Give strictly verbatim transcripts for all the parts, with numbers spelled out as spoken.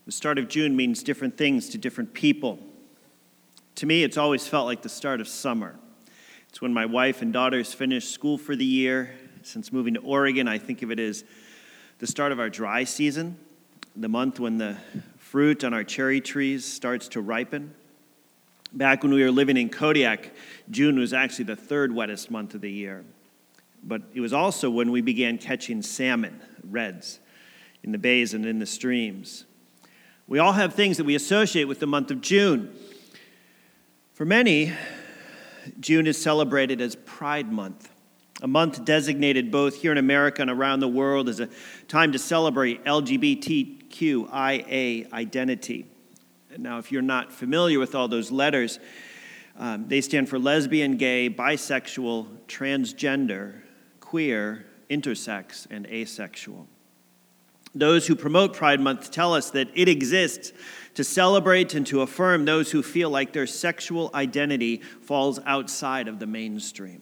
The start of June means different things to different people. To me, it's always felt like the start of summer. It's when my wife and daughters finish school for the year. Since moving to Oregon, I think of it as the start of our dry season, the month when the fruit on our cherry trees starts to ripen. Back when we were living in Kodiak, June was actually the third wettest month of the year. But it was also when we began catching salmon, reds, in the bays and in the streams. We all have things that we associate with the month of June. For many, June is celebrated as Pride Month, a month designated both here in America and around the world as a time to celebrate L G B T Q I A identity. Now, if you're not familiar with all those letters, um, they stand for lesbian, gay, bisexual, transgender, queer, intersex, and asexual. Those who promote Pride Month tell us that it exists to celebrate and to affirm those who feel like their sexual identity falls outside of the mainstream.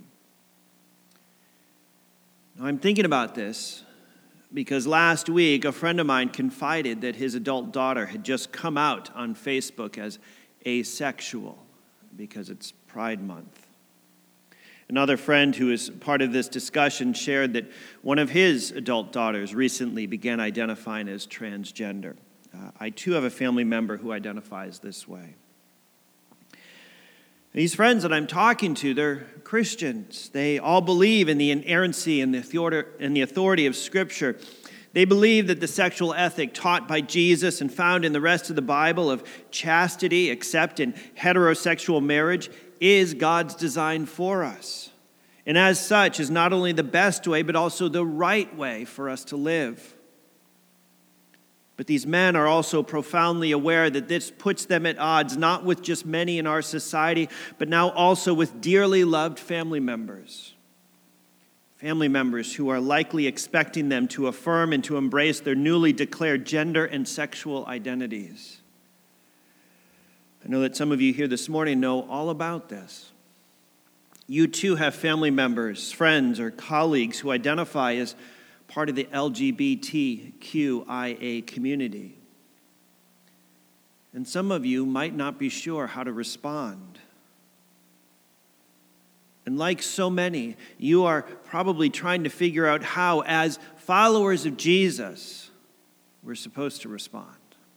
Now, I'm thinking about this because last week a friend of mine confided that his adult daughter had just come out on Facebook as asexual because it's Pride Month. Another friend who is part of this discussion shared that one of his adult daughters recently began identifying as transgender. Uh, I too have a family member who identifies this way. These friends that I'm talking to, they're Christians. They all believe in the inerrancy and the authority, and the authority of Scripture. They believe that the sexual ethic taught by Jesus and found in the rest of the Bible of chastity, except in heterosexual marriage, is God's design for us. And as such, is not only the best way, but also the right way for us to live. But these men are also profoundly aware that this puts them at odds, not with just many in our society, but now also with dearly loved family members. Family members who are likely expecting them to affirm and to embrace their newly declared gender and sexual identities. I know that some of you here this morning know all about this. You too have family members, friends, or colleagues who identify as part of the L G B T Q I A community. And some of you might not be sure how to respond. And like so many, you are probably trying to figure out how, as followers of Jesus, we're supposed to respond.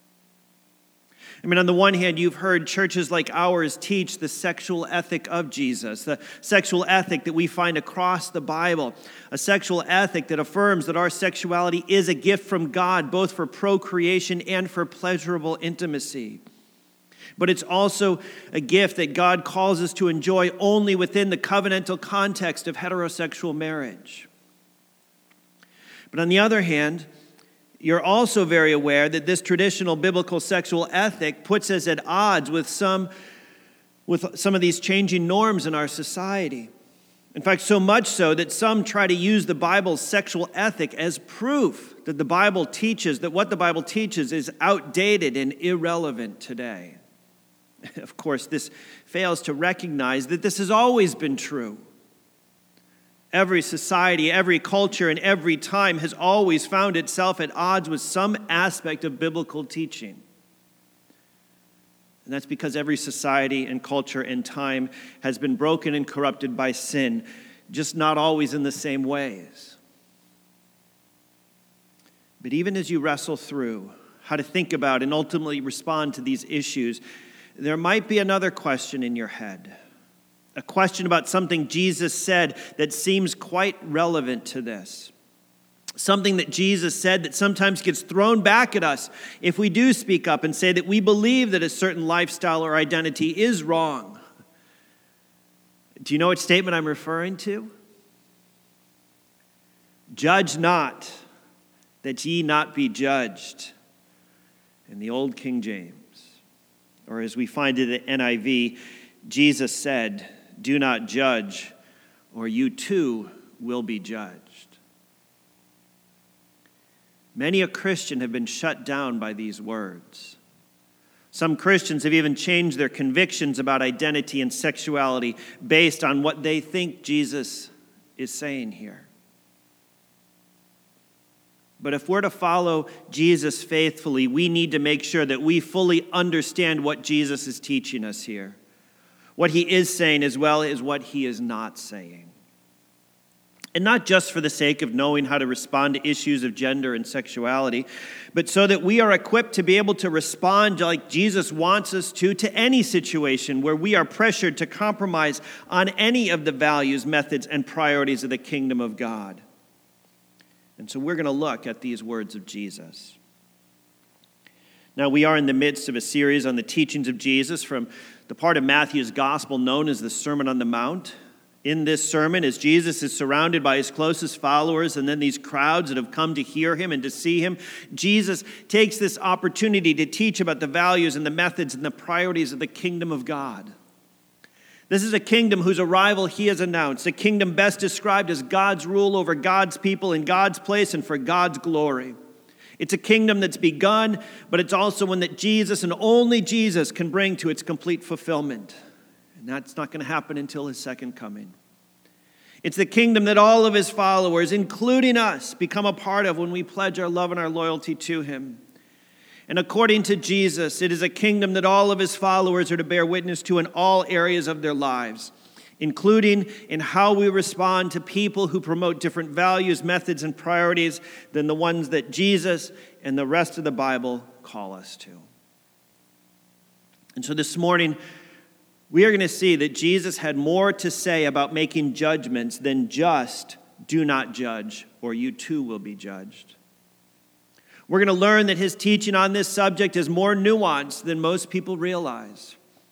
I mean, on the one hand, you've heard churches like ours teach the sexual ethic of Jesus, the sexual ethic that we find across the Bible, a sexual ethic that affirms that our sexuality is a gift from God, both for procreation and for pleasurable intimacy. But it's also a gift that God calls us to enjoy only within the covenantal context of heterosexual marriage. But on the other hand, you're also very aware that this traditional biblical sexual ethic puts us at odds with some, with some of these changing norms in our society. In fact, so much so that some try to use the Bible's sexual ethic as proof that the Bible teaches, that what the Bible teaches is outdated and irrelevant today. Of course, this fails to recognize that this has always been true. Every society, every culture, and every time has always found itself at odds with some aspect of biblical teaching. And that's because every society and culture and time has been broken and corrupted by sin, just not always in the same ways. But even as you wrestle through how to think about and ultimately respond to these issues, there might be another question in your head. A question about something Jesus said that seems quite relevant to this. Something that Jesus said that sometimes gets thrown back at us if we do speak up and say that we believe that a certain lifestyle or identity is wrong. Do you know what statement I'm referring to? Judge not, that ye not be judged, in the old King James. Or as we find it at N I V, Jesus said, do not judge, or you too will be judged. Many a Christian have been shut down by these words. Some Christians have even changed their convictions about identity and sexuality based on what they think Jesus is saying here. But if we're to follow Jesus faithfully, we need to make sure that we fully understand what Jesus is teaching us here, what he is saying as well as what he is not saying. And not just for the sake of knowing how to respond to issues of gender and sexuality, but so that we are equipped to be able to respond like Jesus wants us to, to any situation where we are pressured to compromise on any of the values, methods, and priorities of the kingdom of God. And so we're going to look at these words of Jesus. Now, we are in the midst of a series on the teachings of Jesus from the part of Matthew's gospel known as the Sermon on the Mount. In this sermon, as Jesus is surrounded by his closest followers and then these crowds that have come to hear him and to see him, Jesus takes this opportunity to teach about the values and the methods and the priorities of the kingdom of God. This is a kingdom whose arrival he has announced, a kingdom best described as God's rule over God's people in God's place and for God's glory. It's a kingdom that's begun, but it's also one that Jesus and only Jesus can bring to its complete fulfillment. And that's not going to happen until his second coming. It's the kingdom that all of his followers, including us, become a part of when we pledge our love and our loyalty to him. And according to Jesus, it is a kingdom that all of his followers are to bear witness to in all areas of their lives, including in how we respond to people who promote different values, methods, and priorities than the ones that Jesus and the rest of the Bible call us to. And so this morning, we are going to see that Jesus had more to say about making judgments than just do not judge, or you too will be judged. We're going to learn that his teaching on this subject is more nuanced than most people realize.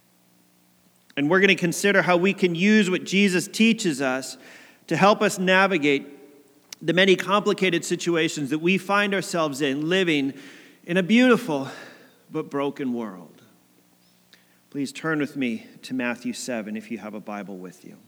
And we're going to consider how we can use what Jesus teaches us to help us navigate the many complicated situations that we find ourselves in, living in a beautiful but broken world. Please turn with me to Matthew seven if you have a Bible with you.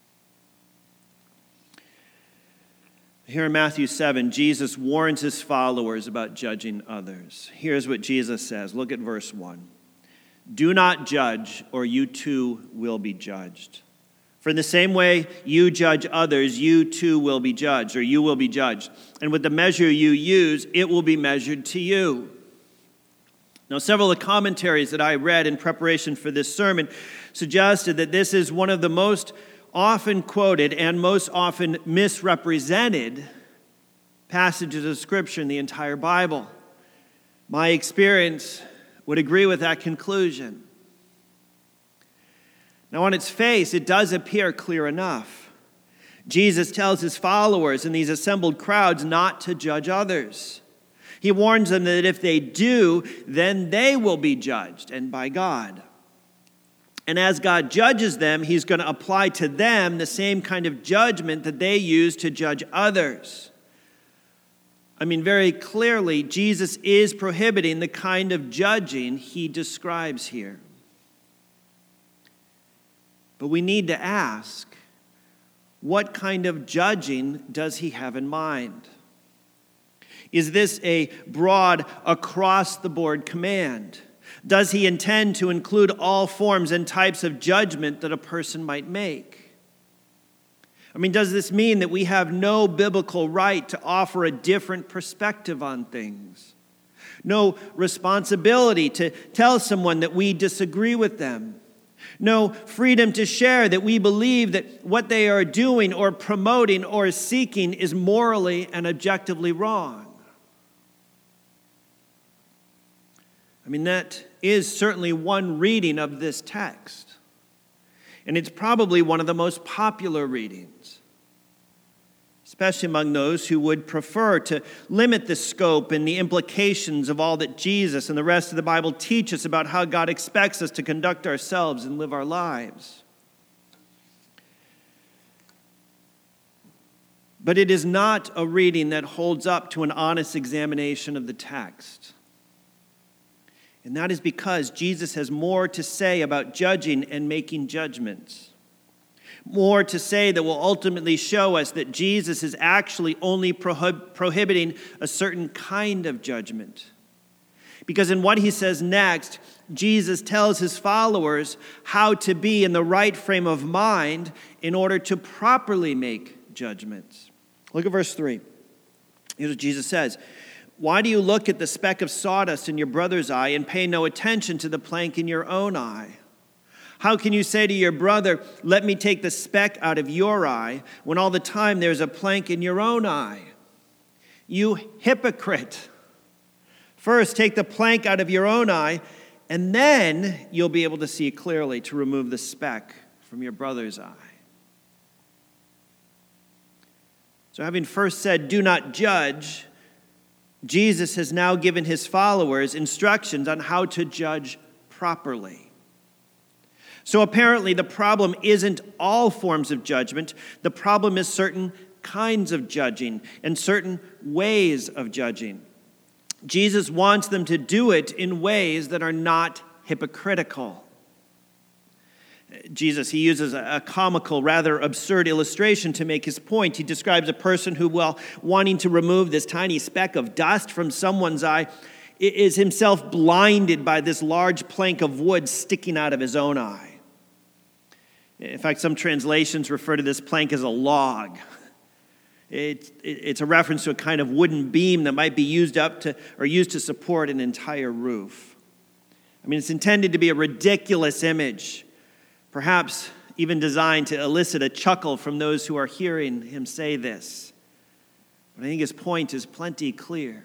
Here in Matthew seven, Jesus warns his followers about judging others. Here's what Jesus says. Look at verse one. Do not judge, or you too will be judged. For in the same way you judge others, you too will be judged, or you will be judged. And with the measure you use, it will be measured to you. Now, several of the commentaries that I read in preparation for this sermon suggested that this is one of the most often quoted and most often misrepresented passages of Scripture in the entire Bible. My experience would agree with that conclusion. Now, on its face, it does appear clear enough. Jesus tells his followers in these assembled crowds not to judge others. He warns them that if they do, then they will be judged, and by God. And as God judges them, he's going to apply to them the same kind of judgment that they use to judge others. I mean, very clearly, Jesus is prohibiting the kind of judging he describes here. But we need to ask, what kind of judging does he have in mind? Is this a broad, across-the-board command? Does he intend to include all forms and types of judgment that a person might make? I mean, does this mean that we have no biblical right to offer a different perspective on things? No responsibility to tell someone that we disagree with them? No freedom to share that we believe that what they are doing or promoting or seeking is morally and objectively wrong? I mean, that is certainly one reading of this text. And it's probably one of the most popular readings, especially among those who would prefer to limit the scope and the implications of all that Jesus and the rest of the Bible teach us about how God expects us to conduct ourselves and live our lives. But it is not a reading that holds up to an honest examination of the text. And that is because Jesus has more to say about judging and making judgments. More to say that will ultimately show us that Jesus is actually only prohib- prohibiting a certain kind of judgment. Because in what he says next, Jesus tells his followers how to be in the right frame of mind in order to properly make judgments. Look at verse three. Here's what Jesus says. Why do you look at the speck of sawdust in your brother's eye and pay no attention to the plank in your own eye? How can you say to your brother, let me take the speck out of your eye, when all the time there's a plank in your own eye? You hypocrite! First, take the plank out of your own eye, and then you'll be able to see clearly to remove the speck from your brother's eye. So having first said, do not judge, Jesus has now given his followers instructions on how to judge properly. So apparently the problem isn't all forms of judgment. The problem is certain kinds of judging and certain ways of judging. Jesus wants them to do it in ways that are not hypocritical. Jesus, he uses a comical, rather absurd illustration to make his point. He describes a person who, while wanting to remove this tiny speck of dust from someone's eye, is himself blinded by this large plank of wood sticking out of his own eye. In fact, some translations refer to this plank as a log. It's, it's a reference to a kind of wooden beam that might be used up to or used to support an entire roof. I mean, it's intended to be a ridiculous image, perhaps even designed to elicit a chuckle from those who are hearing him say this. But I think his point is plenty clear.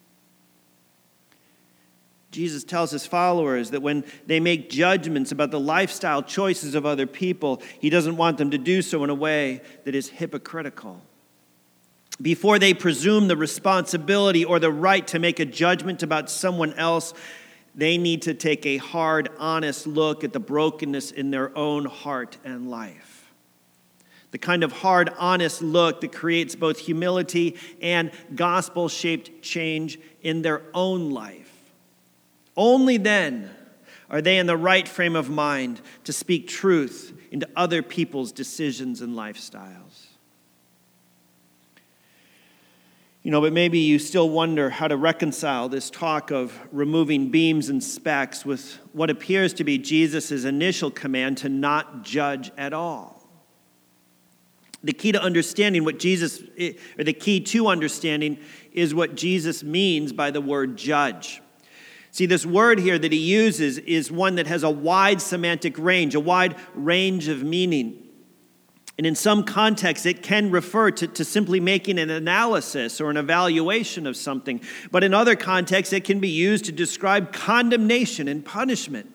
Jesus tells his followers that when they make judgments about the lifestyle choices of other people, he doesn't want them to do so in a way that is hypocritical. Before they presume the responsibility or the right to make a judgment about someone else, they need to take a hard, honest look at the brokenness in their own heart and life. The kind of hard, honest look that creates both humility and gospel-shaped change in their own life. Only then are they in the right frame of mind to speak truth into other people's decisions and lifestyles. You know, but maybe you still wonder how to reconcile this talk of removing beams and specks with what appears to be Jesus' initial command to not judge at all. The key to understanding what Jesus, or the key to understanding is what Jesus means by the word judge. See, this word here that he uses is one that has a wide semantic range, a wide range of meaning. And in some contexts, it can refer to, to simply making an analysis or an evaluation of something. But in other contexts, it can be used to describe condemnation and punishment.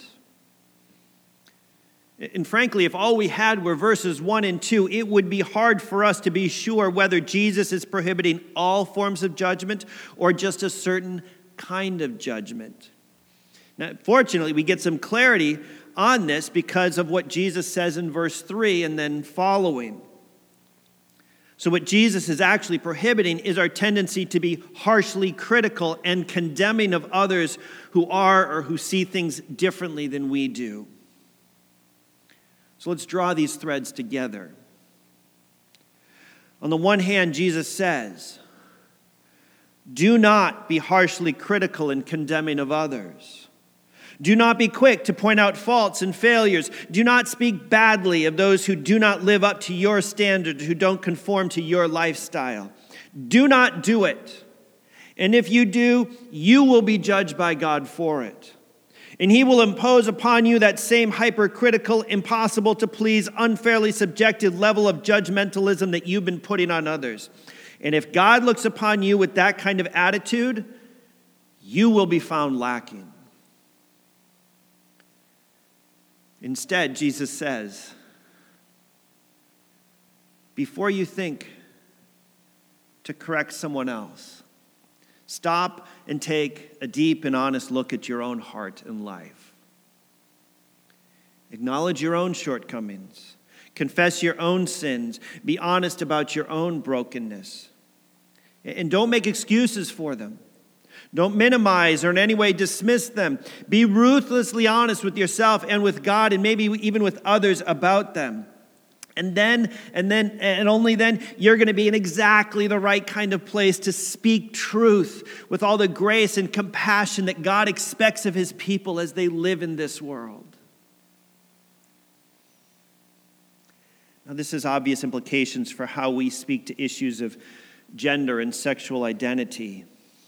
And frankly, if all we had were verses one and two, it would be hard for us to be sure whether Jesus is prohibiting all forms of judgment or just a certain kind of judgment. Now, fortunately, we get some clarity on this because of what Jesus says in verse three and then following. So what Jesus is actually prohibiting is our tendency to be harshly critical and condemning of others who are or who see things differently than we do. So let's draw these threads together. On the one hand, Jesus says, do not be harshly critical and condemning of others. Do not be quick to point out faults and failures. Do not speak badly of those who do not live up to your standards, who don't conform to your lifestyle. Do not do it. And if you do, you will be judged by God for it. And he will impose upon you that same hypercritical, impossible to please, unfairly subjective level of judgmentalism that you've been putting on others. And if God looks upon you with that kind of attitude, you will be found lacking. Instead, Jesus says, before you think to correct someone else, stop and take a deep and honest look at your own heart and life. Acknowledge your own shortcomings. Confess your own sins. Be honest about your own brokenness. And don't make excuses for them. Don't minimize or in any way dismiss them. Be ruthlessly honest with yourself and with God and maybe even with others about them. And then, and then, and only then, you're going to be in exactly the right kind of place to speak truth with all the grace and compassion that God expects of his people as they live in this world. Now, this has obvious implications for how we speak to issues of gender and sexual identity.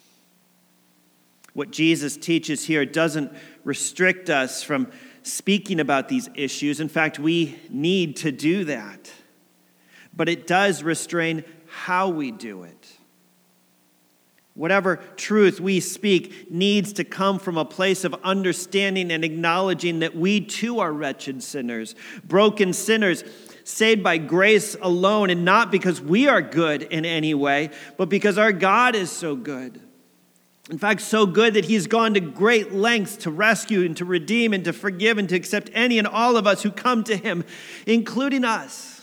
What Jesus teaches here doesn't restrict us from speaking about these issues. In fact, we need to do that. But it does restrain how we do it. Whatever truth we speak needs to come from a place of understanding and acknowledging that we too are wretched sinners, broken sinners, saved by grace alone, and not because we are good in any way, but because our God is so good. In fact, so good that he's gone to great lengths to rescue and to redeem and to forgive and to accept any and all of us who come to him, including us.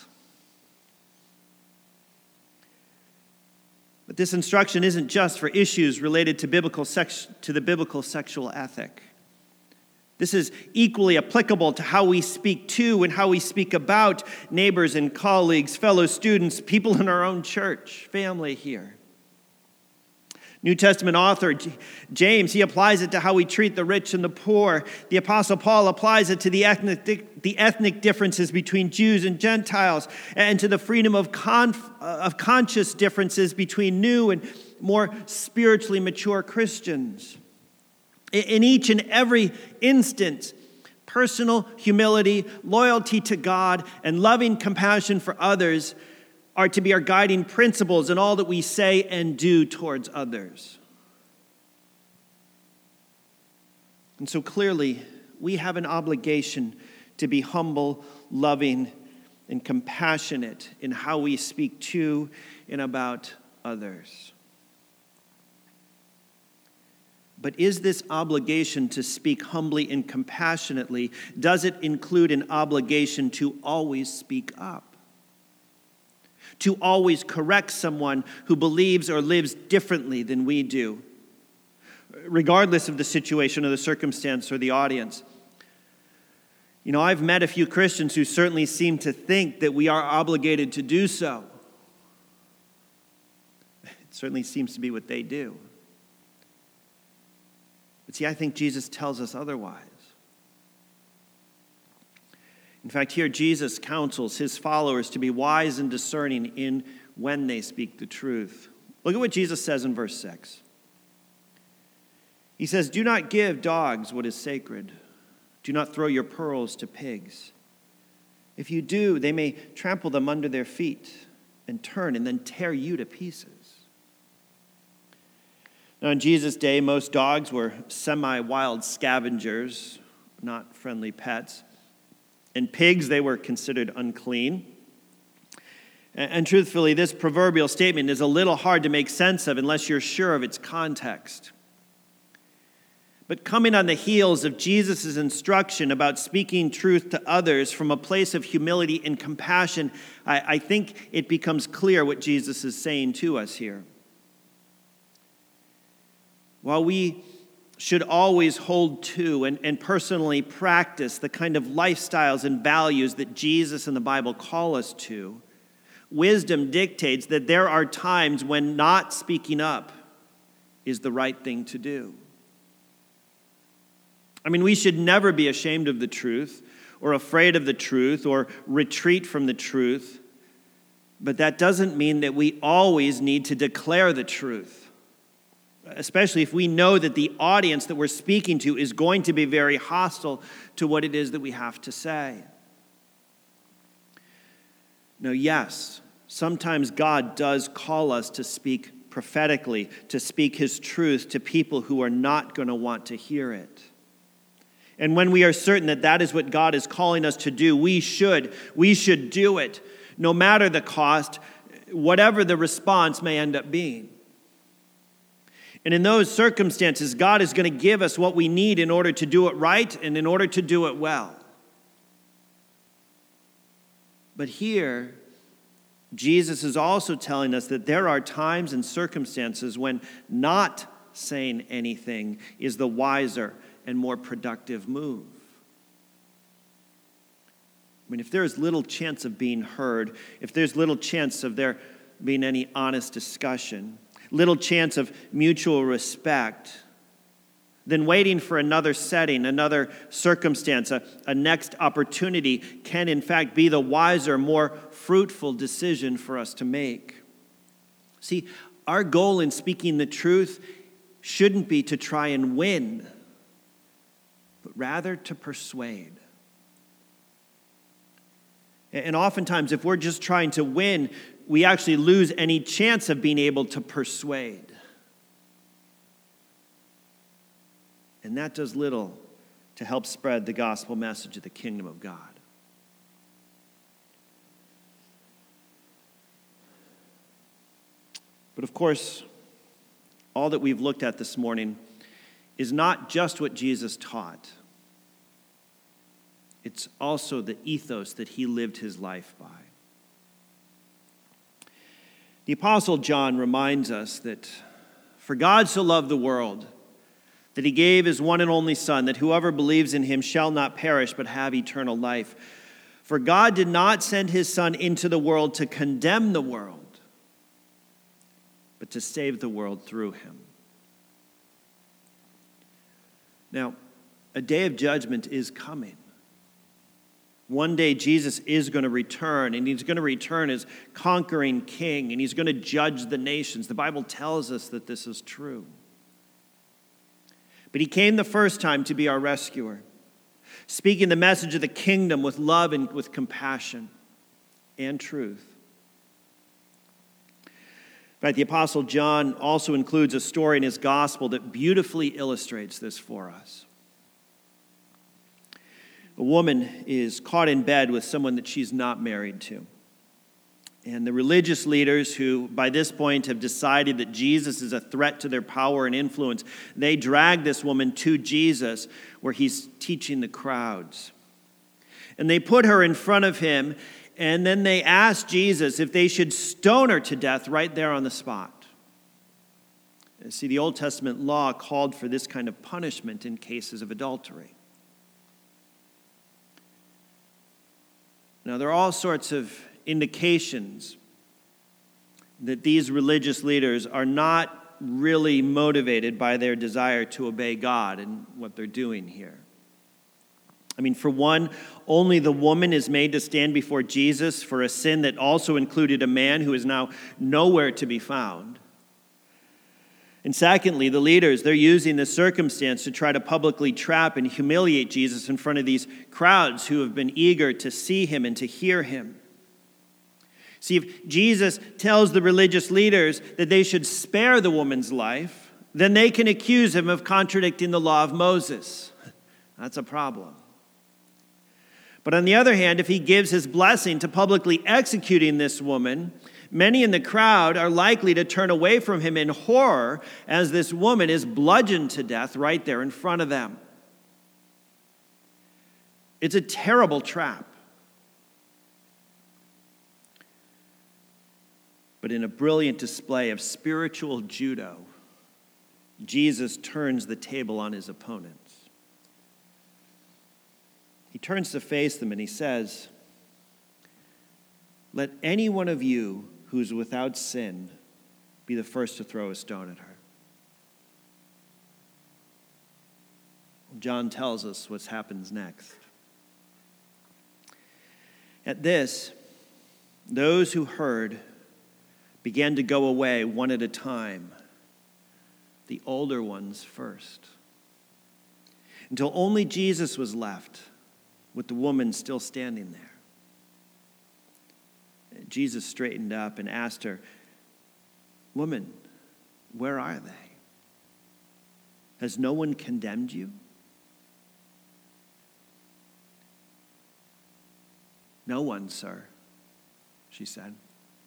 But this instruction isn't just for issues related to biblical sex, to the biblical sexual ethic. This is equally applicable to how we speak to and how we speak about neighbors and colleagues, fellow students, people in our own church, family here. New Testament author James, he applies it to how we treat the rich and the poor. The Apostle Paul applies it to the ethnic, the ethnic differences between Jews and Gentiles, and to the freedom of, conf, of conscious differences between new and more spiritually mature Christians. In each and every instance, personal humility, loyalty to God, and loving compassion for others are to be our guiding principles in all that we say and do towards others. And so clearly, we have an obligation to be humble, loving, and compassionate in how we speak to and about others. But is this obligation to speak humbly and compassionately, does it include an obligation to always speak up? To always correct someone who believes or lives differently than we do, regardless of the situation or the circumstance or the audience. You know, I've met a few Christians who certainly seem to think that we are obligated to do so. It certainly seems to be what they do. But see, I think Jesus tells us otherwise. In fact, here Jesus counsels his followers to be wise and discerning in when they speak the truth. Look at what Jesus says in verse six. He says, "Do not give dogs what is sacred. Do not throw your pearls to pigs. If you do, they may trample them under their feet and turn and then tear you to pieces." Now, in Jesus' day, most dogs were semi-wild scavengers, not friendly pets. And pigs, they were considered unclean. And, and truthfully, this proverbial statement is a little hard to make sense of unless you're sure of its context. But coming on the heels of Jesus' instruction about speaking truth to others from a place of humility and compassion, I, I think it becomes clear what Jesus is saying to us here. While we should always hold to and, and personally practice the kind of lifestyles and values that Jesus and the Bible call us to, wisdom dictates that there are times when not speaking up is the right thing to do. I mean, we should never be ashamed of the truth or afraid of the truth or retreat from the truth, but that doesn't mean that we always need to declare the truth. Especially if we know that the audience that we're speaking to is going to be very hostile to what it is that we have to say. Now, yes, sometimes God does call us to speak prophetically, to speak his truth to people who are not going to want to hear it. And when we are certain that that is what God is calling us to do, we should, we should do it, no matter the cost, whatever the response may end up being. And in those circumstances, God is going to give us what we need in order to do it right and in order to do it well. But here, Jesus is also telling us that there are times and circumstances when not saying anything is the wiser and more productive move. I mean, if there is little chance of being heard, if there's little chance of there being any honest discussion, little chance of mutual respect, then waiting for another setting, another circumstance, a, a next opportunity can in fact be the wiser, more fruitful decision for us to make. See, our goal in speaking the truth shouldn't be to try and win, but rather to persuade. And oftentimes, if we're just trying to win, we actually lose any chance of being able to persuade. And that does little to help spread the gospel message of the kingdom of God. But of course, all that we've looked at this morning is not just what Jesus taught. It's also the ethos that he lived his life by. The Apostle John reminds us that for God so loved the world that he gave his one and only Son, that whoever believes in him shall not perish but have eternal life. For God did not send his Son into the world to condemn the world, but to save the world through him. Now, a day of judgment is coming. One day Jesus is going to return, and he's going to return as conquering king, and he's going to judge the nations. The Bible tells us that this is true. But he came the first time to be our rescuer, speaking the message of the kingdom with love and with compassion and truth. In fact, the Apostle John also includes a story in his gospel that beautifully illustrates this for us. A woman is caught in bed with someone that she's not married to. And the religious leaders who, by this point, have decided that Jesus is a threat to their power and influence, they drag this woman to Jesus where he's teaching the crowds. And they put her in front of him, and then they ask Jesus if they should stone her to death right there on the spot. See, the Old Testament law called for this kind of punishment in cases of adultery. Now, there are all sorts of indications that these religious leaders are not really motivated by their desire to obey God and what they're doing here. I mean, for one, only the woman is made to stand before Jesus for a sin that also included a man who is now nowhere to be found. And secondly, the leaders, they're using this circumstance to try to publicly trap and humiliate Jesus in front of these crowds who have been eager to see him and to hear him. See, if Jesus tells the religious leaders that they should spare the woman's life, then they can accuse him of contradicting the law of Moses. That's a problem. But on the other hand, if he gives his blessing to publicly executing this woman, many in the crowd are likely to turn away from him in horror as this woman is bludgeoned to death right there in front of them. It's a terrible trap. But in a brilliant display of spiritual judo, Jesus turns the table on his opponents. He turns to face them and he says, "Let any one of you who is without sin be the first to throw a stone at her." John tells us what happens next. At this, those who heard began to go away one at a time, the older ones first, until only Jesus was left with the woman still standing there. Jesus straightened up and asked her, "Woman, where are they? Has no one condemned you?" "No one, sir," she said.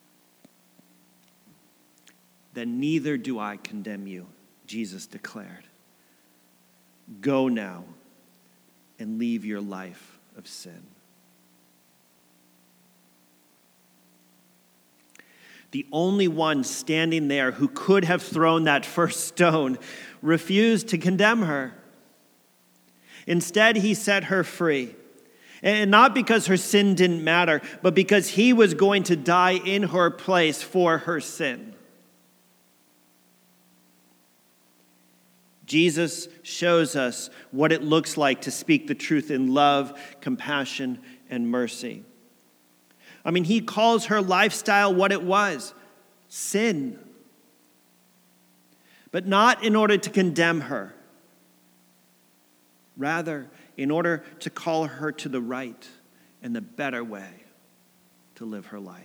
"Then neither do I condemn you," Jesus declared. "Go now and leave your life of sin." The only one standing there who could have thrown that first stone refused to condemn her. Instead, he set her free. And not because her sin didn't matter, but because he was going to die in her place for her sin. Jesus shows us what it looks like to speak the truth in love, compassion, and mercy. I mean, he calls her lifestyle what it was, sin, but not in order to condemn her. Rather, in order to call her to the right and the better way to live her life.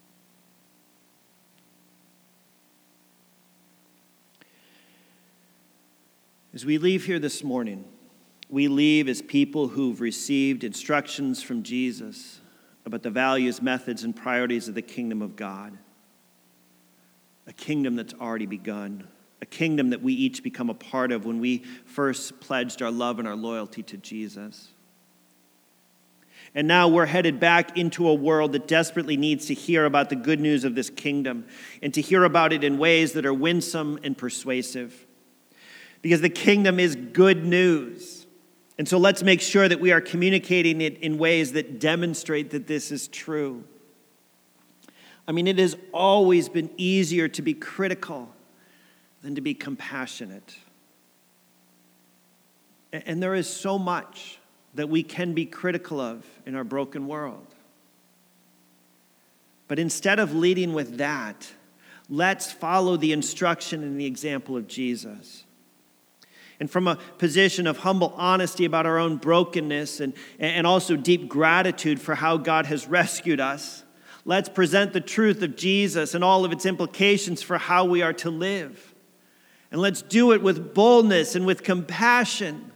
As we leave here this morning, we leave as people who've received instructions from Jesus about the values, methods, and priorities of the kingdom of God. A kingdom that's already begun. A kingdom that we each become a part of when we first pledged our love and our loyalty to Jesus. And now we're headed back into a world that desperately needs to hear about the good news of this kingdom and to hear about it in ways that are winsome and persuasive. Because the kingdom is good news. And so let's make sure that we are communicating it in ways that demonstrate that this is true. I mean, it has always been easier to be critical than to be compassionate. And there is so much that we can be critical of in our broken world. But instead of leading with that, let's follow the instruction and the example of Jesus. And from a position of humble honesty about our own brokenness and, and also deep gratitude for how God has rescued us, let's present the truth of Jesus and all of its implications for how we are to live. And let's do it with boldness and with compassion,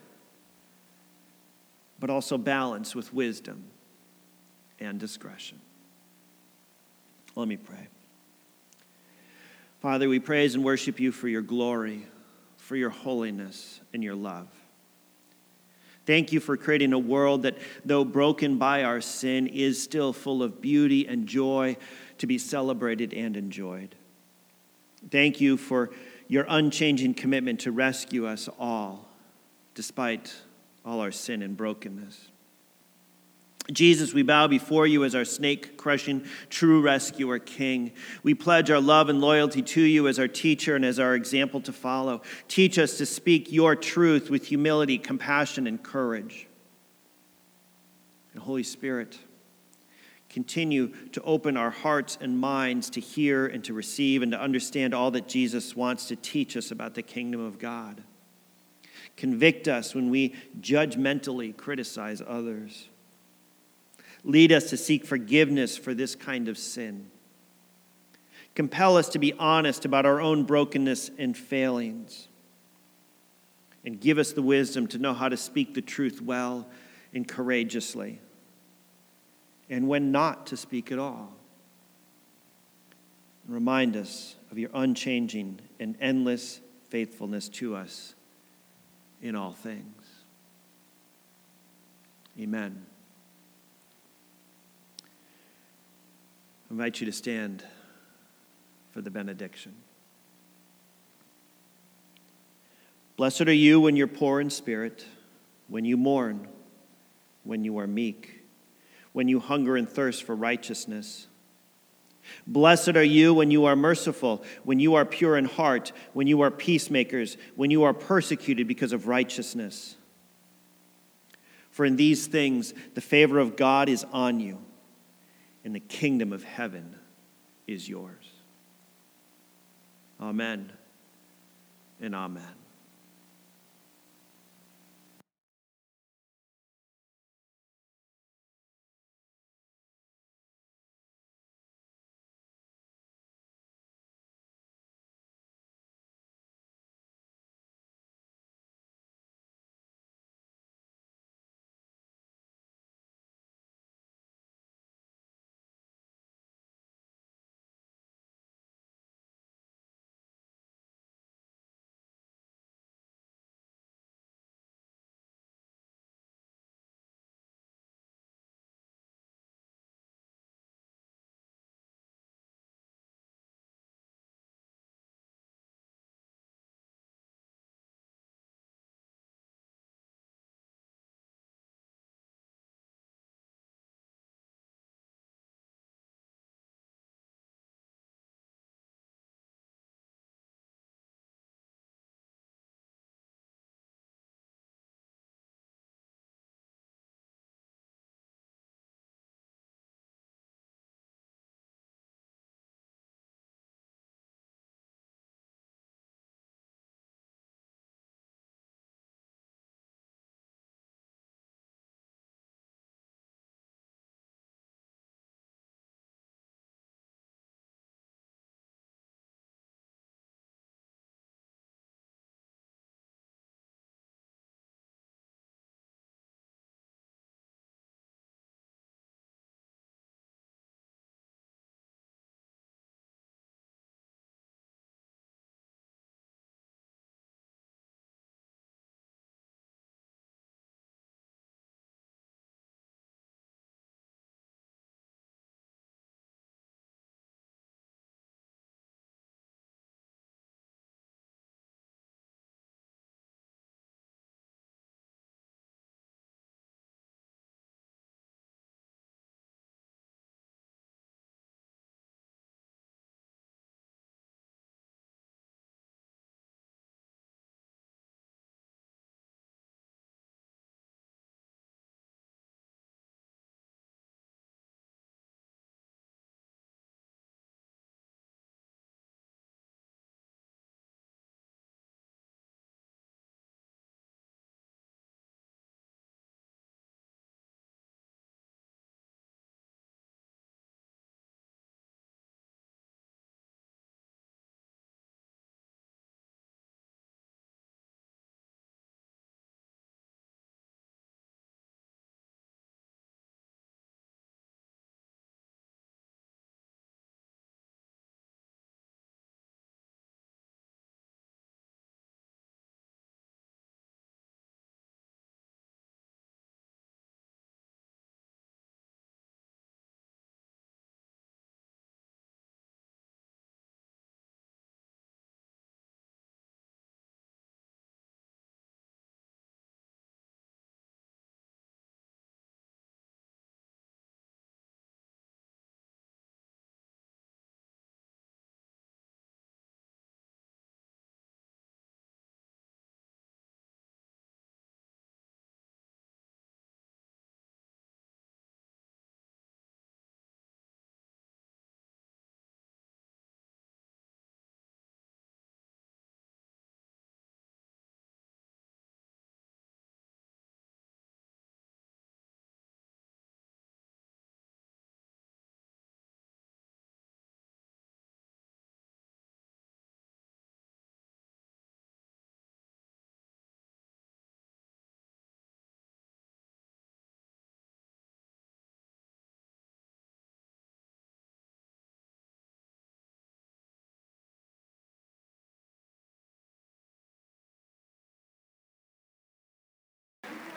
but also balance with wisdom and discretion. Let me pray. Father, we praise and worship you for your glory, for your holiness and your love. Thank you for creating a world that, though broken by our sin, is still full of beauty and joy to be celebrated and enjoyed. Thank you for your unchanging commitment to rescue us all, despite all our sin and brokenness. Jesus, we bow before you as our snake-crushing, true rescuer king. We pledge our love and loyalty to you as our teacher and as our example to follow. Teach us to speak your truth with humility, compassion, and courage. And Holy Spirit, continue to open our hearts and minds to hear and to receive and to understand all that Jesus wants to teach us about the kingdom of God. Convict us when we judgmentally criticize others. Lead us to seek forgiveness for this kind of sin. Compel us to be honest about our own brokenness and failings. And give us the wisdom to know how to speak the truth well and courageously. And when not to speak at all. And remind us of your unchanging and endless faithfulness to us in all things. Amen. I invite you to stand for the benediction. Blessed are you when you're poor in spirit, when you mourn, when you are meek, when you hunger and thirst for righteousness. Blessed are you when you are merciful, when you are pure in heart, when you are peacemakers, when you are persecuted because of righteousness. For in these things the favor of God is on you, and the kingdom of heaven is yours. Amen and amen.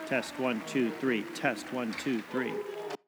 Test one, two, three. Test one, two, three.